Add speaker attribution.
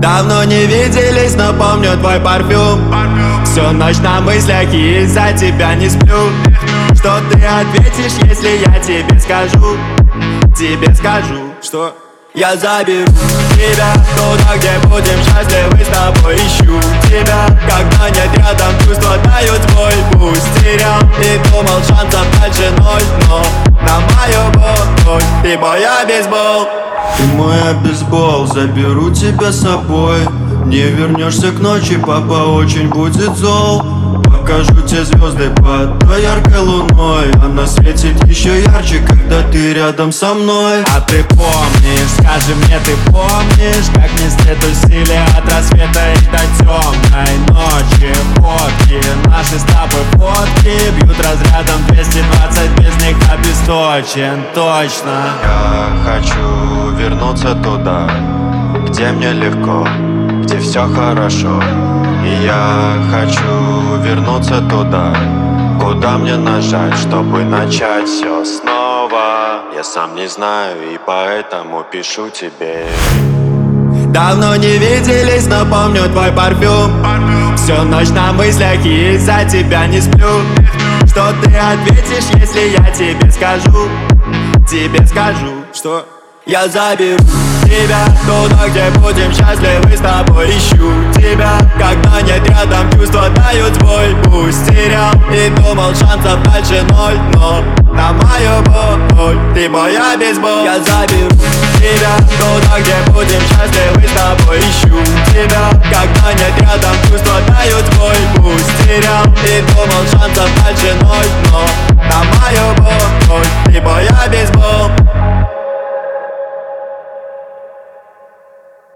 Speaker 1: Давно не виделись, но помню твой парфюм. Всю ночь на мыслях и из-за тебя не сплю. Что ты ответишь, если я тебе скажу? Тебе скажу, что я заберу тебя туда, где будем счастливы с тобой. Ищу тебя, когда нет рядом, чувства дают свой. Пусть терял и думал, шансов дальше ноль, но на мою боль ты мой бейсбол.
Speaker 2: Ты мой бейсбол, заберу тебя с собой. Не вернешься к ночи, папа очень будет зол. Покажу тебе звезды под той яркой луной. Она светит еще ярче, когда ты рядом со мной.
Speaker 1: А ты помнишь, скажи мне, ты помнишь, как не след усилия от рассвета и до темной ночи? Фотки, наши с тобой фотки бьют разрядом 220, без них обесточен, точно.
Speaker 2: Я хочу вернуться туда, где мне легко, где все хорошо. И я хочу вернуться туда, куда мне нажать, чтобы начать все снова. Я сам не знаю и поэтому пишу тебе.
Speaker 1: Давно не виделись, но помню твой парфюм. Всю ночь на мыслях и из-за тебя не сплю. Что ты ответишь, если я тебе скажу? Тебе скажу, что я заберу тебя туда, где будем счастливы с тобой. Ищу тебя, когда нет рядом, чувства дают свой. Пусть терял и думал, шансов дальше ноль, но на мою боль ты мой бейсбол. Я заберу тебя туда, где будем счастливы